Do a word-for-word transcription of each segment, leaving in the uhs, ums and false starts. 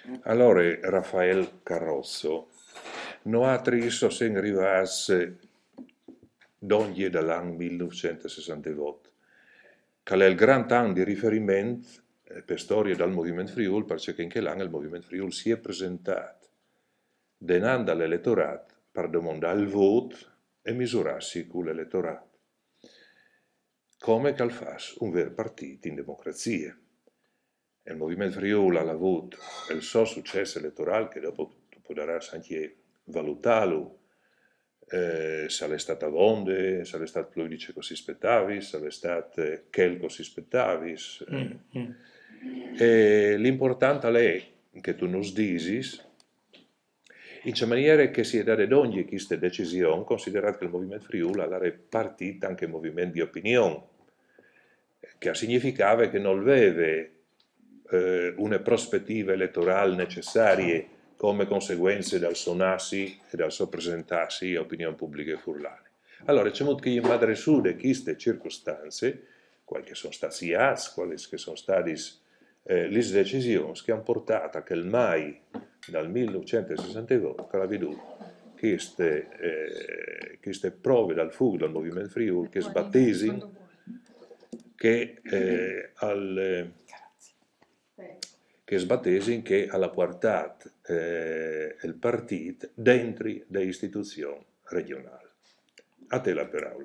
Allora, Rafael Carrosso, noatrice sen rivas d'ogni dall'anno millenovecentosessantotto, che è il gran anno di riferimento eh, per storia dal Movimento Friuli, perché in quell'anno il Movimento Friuli si è presentato denando all'elettorato per domandare il voto e misurarsi con l'elettorato, come che fa un vero partito in democrazia. Il Movimento Friuli ha avuto il suo successo elettorale, che dopo tu potrai anche valutarlo, eh, se è stata vonde, se è stato più di ciò che si aspettavi, se è stato quel che si aspettavi. Mm, mm. E l'importante è che tu non dici in c'è maniera che si è data ogni questa decisione, considerato che il Movimento Friuli è partito anche movimento di opinione, che significava che non aveva eh, una prospettiva elettorale necessarie come conseguenze dal sonarsi e dal soppresentarsi a opinione pubblica furlane. Allora, c'è molto che in madre su di queste circostanze, quali che sono stati atti, quali che sono state eh, le decisioni che hanno portato a che il mai dal millenovecentosessantotto che ha veduto queste, eh, queste prove dal fuoco del movimento Friuli che sbattesi che, eh, al, che sbattesi che alla portata eh, il partito dentro le istituzioni regionali. A te la parola.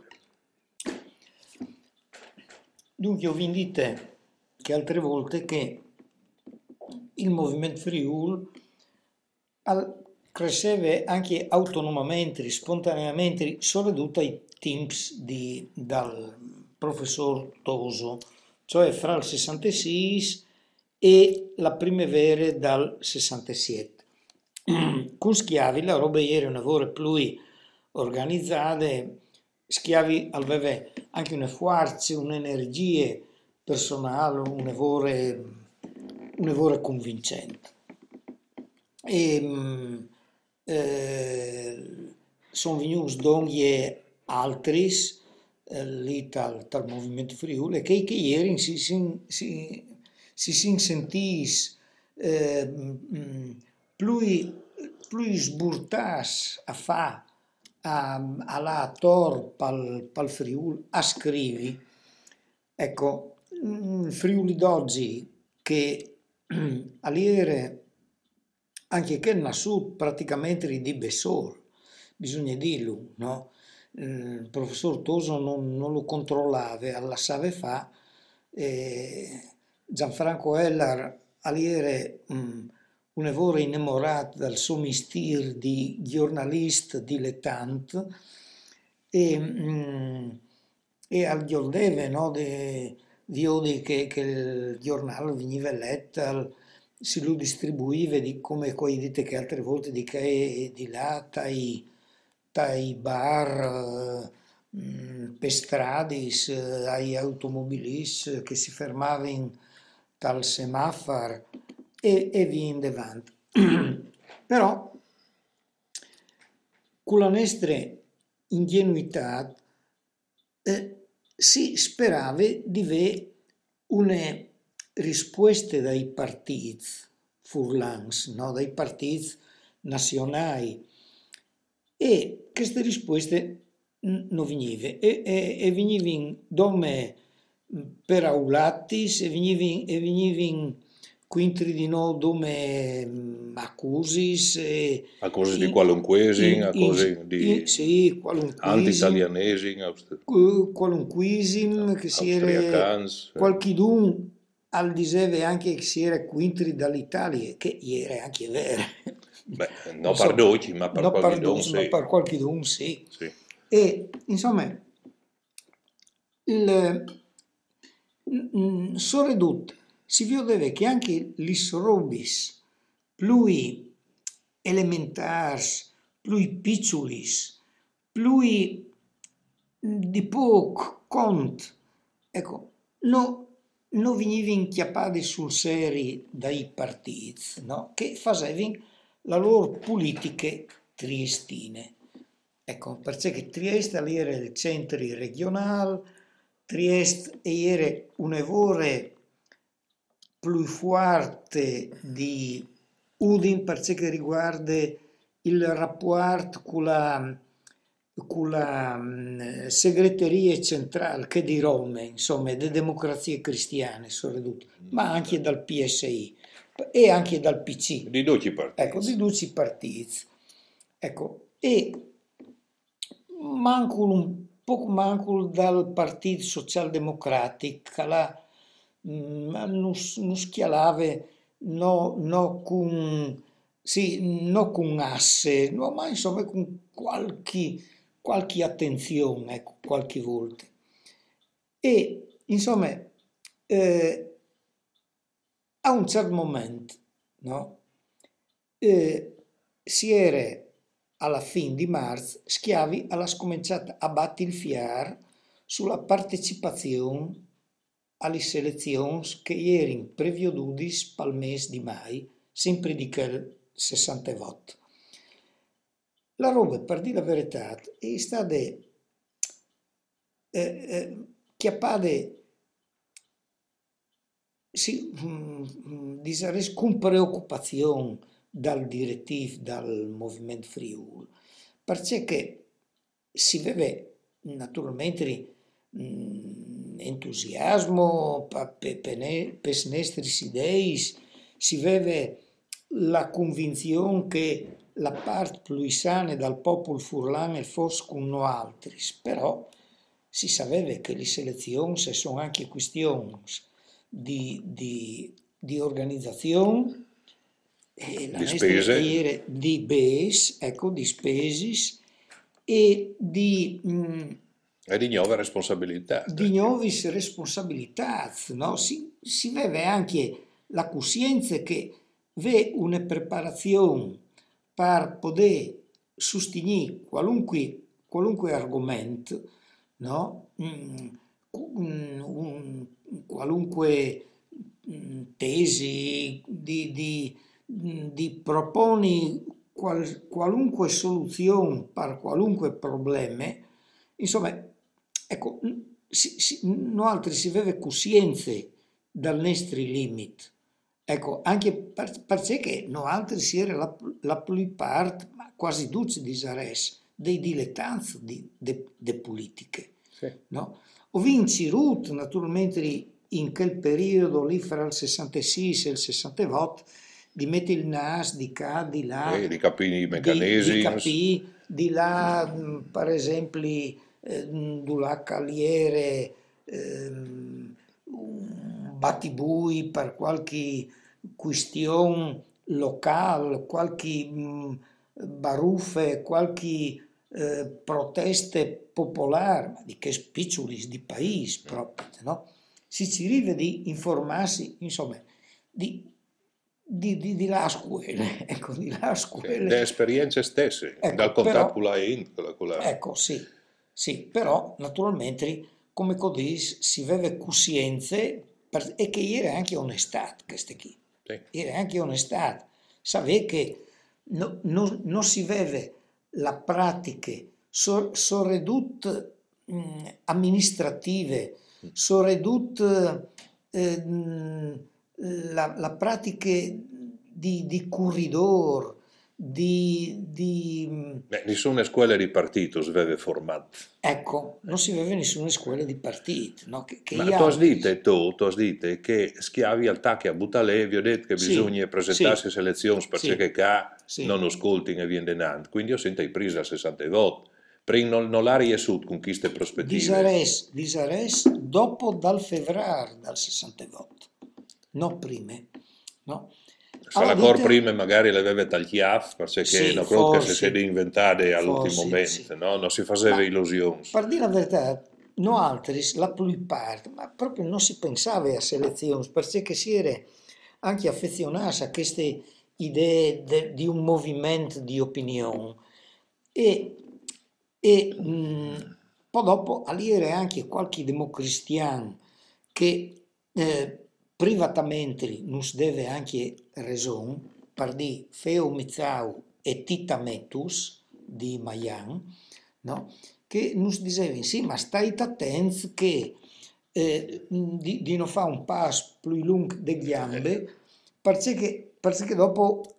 Dunque, ho dite che altre volte che il movimento Friuli al- cresceva anche autonomamente, spontaneamente, soprattutto ai teams di, dal professor Toso, cioè fra il sessantasei e la primavera dal sessantasette. Con Schiavi la roba era una vera più organizzata, Schiavi aveva anche una forza, un'energia personale, una vera, una vera convincente. E mh, eh, sono venuti d'ogni altri eh, lì dal, dal movimento Friuli che, che ieri si, si, si, si, si sentís eh, mh, più, più sburtas a fa a, a la tor pal, pal Friuli a scrivi. Ecco, il Friuli d'oggi che all'iere anche che nasce praticamente di Bessol, bisogna dirlo, no? Il professor Toso non, non lo controllava, alla save fa, e Gianfranco Ellar all'ire um, un evore innamorato dal suo mestiere di giornalista dilettante e, mm, e al giordeve no, de, di odi che, che il giornale veniva letto, si lo distribuiva di, come poi dite che altre volte di che di là, tai, tai bar, eh, mh, per stradis, eh, ai automobilisti che si fermavano dal semaforo e, e via in davanti. Però con la nostra ingenuità eh, si sperava di avere una risposta dai partiti furlans, no? Dai partiti nazionali e queste risposte n- non venivano e, e, e venivano come per aulatis e venivano, e venivano quintri di no come mm, accusis e A cose di in, qualunquesing, in, a in, cose in, di sì, qualunquism, anti-italianesing, aust- Qu- qualunquism che si era austriacans. eh. qualchidun al diseve anche che si era quintri dall'Italia che era anche vero. Beh, no per Insomma, tutti, ma per non qualche per don tutti ma sì. per qualchidun sì. Sì. E insomma il mm, soprattutto si vede che anche gli robis più elementars, più piccolis, più di poco conto, ecco, no, non venivano inchiappati sul serio dai partiti, no? Che facevano la loro politica triestine. Ecco, perché Trieste lì era il centro regionale, Trieste era un evore più forte di udin per ciò che riguarda il rapporto con la, con la mh, segreteria centrale che di Roma, insomma, delle democrazie cristiane, soprattutto, ma anche dal P S I e anche dal P C. Di tutti i Ecco, di partiti. tutti i partiti. Ecco, e manco un poco manco dal Partito Socialdemocratico, che là, mm, non, non schialave, no, no con, sì, no con asse, no, ma insomma con qualche, qualche attenzione, ecco, qualche volta. E insomma, eh, a un certo momento, no? Eh, si era alla fine di marzo, Schiavi alla scominciato a battere il fiar sulla partecipazione alle selezioni che erano prevedute per il mese di mai, sempre di quel sessantotto. La roba, per dire la verità, è stata eh, eh, chiappata sì, mm, disares con preoccupazione dal direttivo, dal movimento Friuli, perché si vede naturalmente mm, entusiasmo per le nostre idee, si vede la convinzione che la parte più sana dal popolo furlano fosse con noi altri, però si sapeva che le selezioni sono anche questioni di, di, di organizzazione e la Di nostra spese. era di base, ecco, di spesi e di, mh, E di nuove responsabilità. di nuove responsabilità, no? Si, si vede anche la coscienza che v'è una preparazione per poter sostenere qualunque, qualunque argomento, no? Mm, un- un- qualunque mm, tesi, di, di, mm, di proponi qual- qualunque soluzione per qualunque problema, insomma, ecco, si, si, noi altri si vede coscienze dal nostri limiti. Ecco, anche per, perché noi altri si era la, la plupart, ma quasi tutti di Zares, dei dilettanti di, de, de politiche. Sì. No? Ho vinto naturalmente in quel periodo lì fra il sessantasei e il sessantotto di mettere il nas di qua, di là, E di capire i di, di meccanismi. capire, di là, mh, per esempio, eh, Dula Caliere, ehm, un battibui per qualche questione locale, qualche mh, baruffe, qualche eh, proteste popolari, ma di che spiccioli di paese proprio, no? Si ci arriva di informarsi, insomma, di, di, di, di là a scuole, ecco, di là a Sì, scuole. le esperienze stesse, Ecco, dal contatto con però, la int, con la, con la- ecco, sì, sì, però naturalmente, come codis, si vede coscienze per- e che era anche onestà, queste qui, sì. era anche onestà, sapere che no- no- non si vede la pratica, so, so redut mh, amministrative, so redut eh, mh, la, la pratica di, di corridor, di, di, mh, Beh, nessuna scuola di partito si vede formata. ecco, non si vede nessuna scuola di partito, no? Che, che Ma gli tu has altri, dite, tu, tu has dite che Schiavi al tacchi a Butale, vi ho detto che sì, bisogna presentarsi sì, a selezioni sì, perché qua non sì, ascoltino e viene denant. Quindi io sento i presi al sessantotto. Prima non, non l'ha riessuto con queste prospettive. Disares, Disares dopo dal febbraio del sessantotto, no prima, no? Se Alla la cor dite, prima magari le aveva tagliato perché sì, non credo che si forse, siede inventate all'ultimo forse, sì. momento, no? Non si faceva Ma illusioni. per dire la verità, no altri, la plupart, ma proprio non si pensava a selezioni, perché si era anche affezionati a queste idee de- di un movimento di opinione. E, e mh, poi dopo all'ire anche qualche democristiano che eh, privatamente non si deve anche ragione, per dire Feo Mizzau e Tita Metus di Mayan, no? Che non si diceva, sì, ma stai attenti che eh, di, di non fare un passo più lungo delle gambe, perché, perché dopo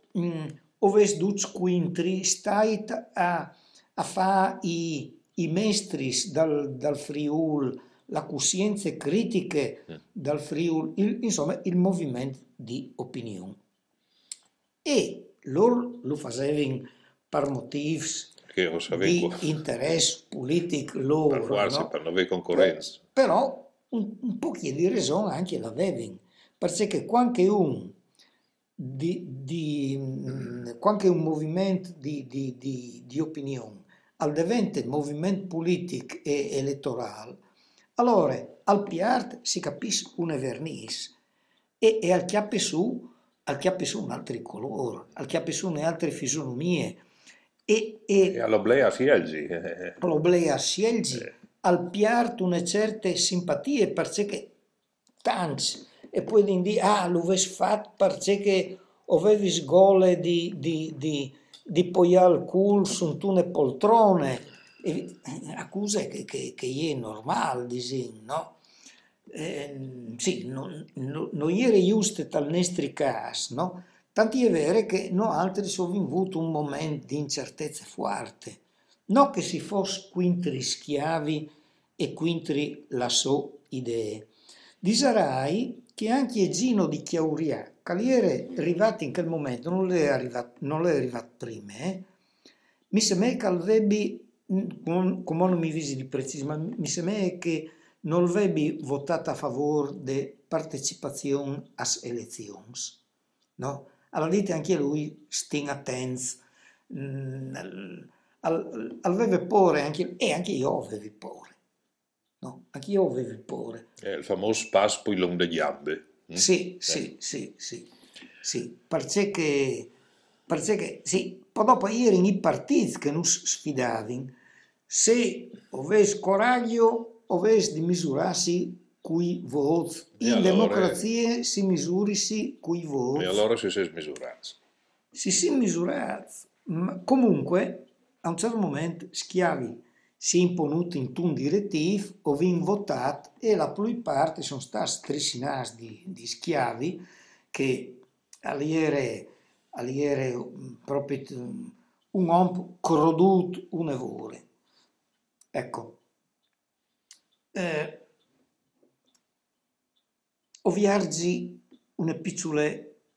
mh, oves duc quintri stait a, a fa i, i mestris dal, dal Friul, la coscienze critiche dal Friul, il, insomma il movimento di opinione. E loro lo facevano per motivi di interesse politico loro, per quasi, no? per non avere concorrenza. Però un, un po' di ragione anche l'avevano, perché qualche un, di, di, qualche un movimento di, di, di, di opinione al diventa movimento politico e elettorale, allora al piart si capisce un vernice e, e al chiappe su al chiappe su un altro colore, al chiappe su altre fisionomie e, e, e all'oblea sielgi all'oblea sielgi eh. al piart una certe simpatie perché tanti e poi dire ah lo ves fatto perché avevi gole di, di, di, di poiare il cul su una poltrone e, accuse che, che, che è normale disin, no? Eh, sì, non, non, non era giusto tal nostri casi, no? Tanti è vero che noi altri abbiamo avuto un momento di incertezza forte, non che si fosse quintri schiavi e quintri la sua idea. Disarai che anche Gino di Chiauria, che era arrivato in quel momento, non è arrivato, non è arrivato prima, eh? Mi sembra che avevi, come non mi visi di preciso, ma mi sembra che non avevi votato a favore della partecipazione alle elezioni, no? Allora dite anche lui, sting attento, aveva paura, anche, e anche io avevo paura, no? Anche io avevo paura. È il famoso passo poi long de gambe. Mm? Sì, eh. sì, sì, sì, sì, perché, perché sì, poi dopo erano i partiti che non sfidavano, se avessi coraggio, avessi di misurarsi coi voti. In allora, democrazia si misurisi coi voti. E allora si si è smisurati. Si si è misurati. Ma comunque, a un certo momento, schiavi si è imponuto in un direttivo, o vengono votati, e la pluriparte sono stati striscinati di, di schiavi che all'iere, all'iere proprio un uomo creduto un evore. Ecco. Eh, Oviargi una piccola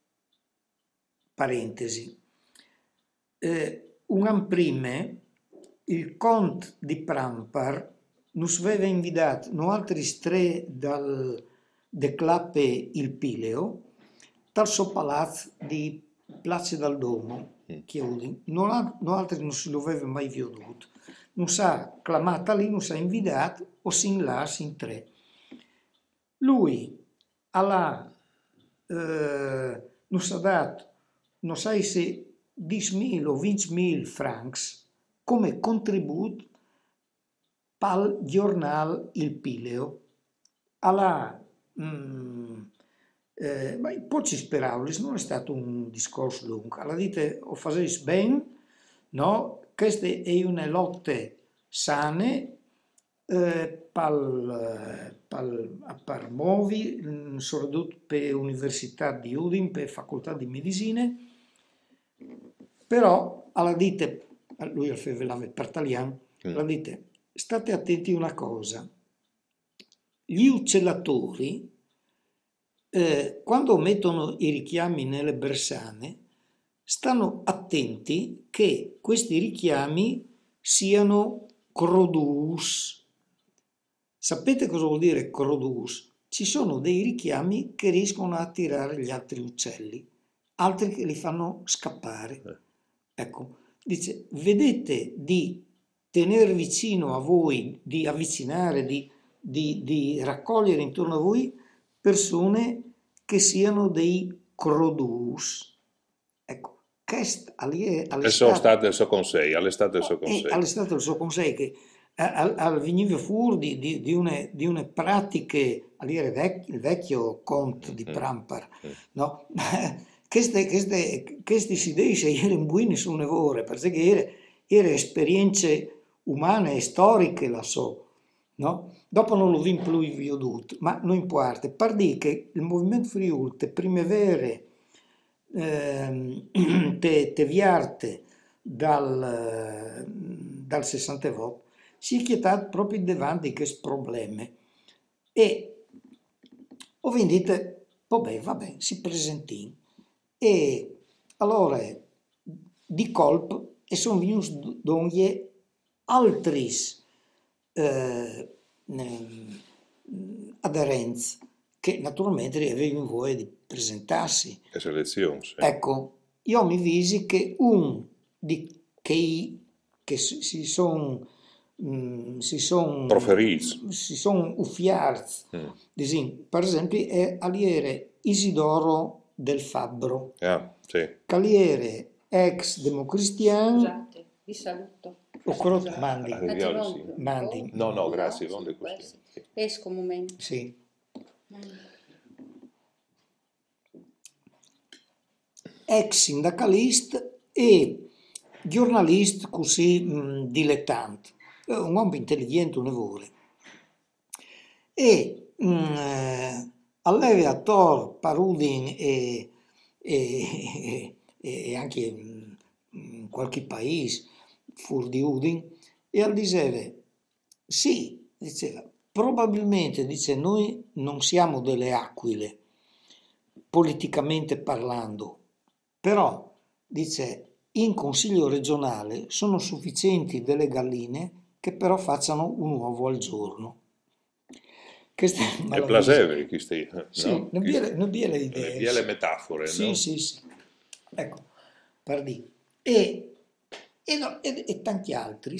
parentesi. Eh, un anno prima il conte di Prampar nos aveva invitato noi altri tre dal de Clappe il Pileo dal suo palazzo di Place dal Domo, Chiodi. Noi altri non si lo aveva mai veduto. Non sa clamata lì, non sa invitato o sin là, sin tre. Lui alla eh, non sa dato, non sai se diecimila o ventimila francs come contributo al giornale Il Pileo. Alla, mm, eh, ma poi ci speravo, non è stato un discorso lungo. Alla dite, o faceis bene, no? Queste è una lotte sane, eh, pal, pal, per movi, soprattutto per l'Università di Udine, per facoltà di medicina, però alla dite, lui aveva per italiano, alla dite, state attenti a una cosa, gli uccellatori, eh, quando mettono i richiami nelle bersane, stanno attenti che questi richiami siano crodus. Sapete cosa vuol dire crodus? Ci sono dei richiami che riescono a attirare gli altri uccelli, altri che li fanno scappare. Ecco, dice, vedete di tenere vicino a voi, di avvicinare, di, di, di raccogliere intorno a voi persone che siano dei crodus. Ecco, questo all'estate... All'estate del suo consiglio, all'estate del suo consiglio. All'estate del suo consiglio che al, al veniva fuori di, di, une, di une pratiche, vec, il vecchio conte di Prampar, mm. no? Queste, queste, queste si dice erano buone su nevore, perché erano era esperienze umane e storiche, la so, no? Dopo non lo vi più veduto, ma non importa. Per dire che il movimento Friuli, primavere ehm, te, te viarte dal, dal sessanta voto, si è chietat proprio davanti a questo problema. E ho vendite, vabbè, vabbè, si presentì. E allora, di colpo, e sono venuti donde altri eh, aderenze che naturalmente avevano voglia di presentarsi. Le selezioni, sì. Ecco, io mi visi che un di che, che si sono mm, si sono Proferiti. si sono uffiati, Mm. per esempio, è Aliere Isidoro del Fabbro, Ah, sì. Caliere ex democristiano. Scusate, vi saluto. O crot mandi. Arriviamo, sì. Mandi. No, no, grazie, non di così. Sì. Esco un momento. Sì. Ex sindacalista e giornalista così mh, dilettante, un uomo intelligente, onevole. E mh, eh, alleve a Tor, Parudin e, e, e anche mh, in qualche paese fur di Udin, e al diceva, sì, diceva, probabilmente, dice, noi non siamo delle aquile, politicamente parlando, però, dice, in consiglio regionale sono sufficienti delle galline che però facciano un uovo al giorno. Queste È piacevole queste, no? Sì, non vi è, non vi è le idee. Vi è le metafore, sì, no? Sì, sì, ecco, per dire. E, e, no, e, e tanti altri,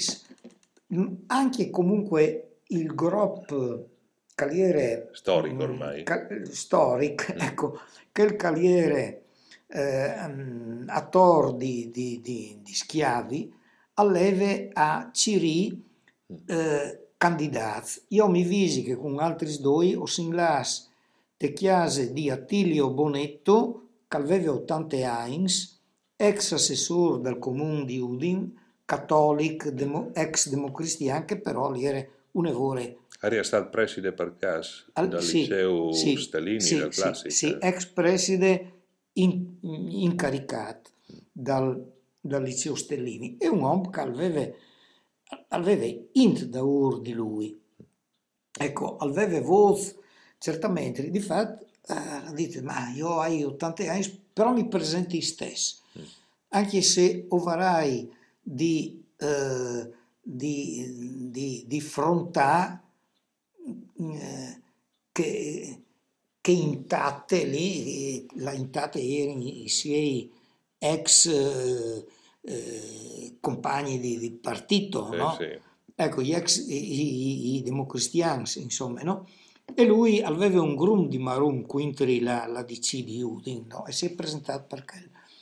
anche comunque il Grop Caliere Storico ormai. Cal, storic, mm. ecco, che il Caliere eh, a tor di, di, di, di schiavi alleve a Ciri eh, candidati. Io mi visi che con altri due ho singlas te chiase di Attilio Bonetto, che aveva ottanta anni, ex assessore del comune di Udin, cattolico, demo, ex democristiano, che però lì era un evore. Era stato preside per caso Al, dal sì, liceo sì, Stellini, sì, del classico. Sì, sì, ex preside in, incaricato dal, dal liceo Stellini. E un uomo che aveva, aveva int da ur di lui. Ecco, aveva voce, certamente, di fatto, eh, dite, ma io ho ottanta anni, però mi presenti stesso. Mm. Anche se ovarai di, eh, di, di, di frontà eh, che, che intatte lì, la intatte erano i suoi ex eh, eh, compagni di, di partito, sì, no? Sì. Ecco, gli ex, i, i, i democristiani, insomma, no? E lui aveva un grum di marum contro la, la D C di Udin, no? E si è presentato perché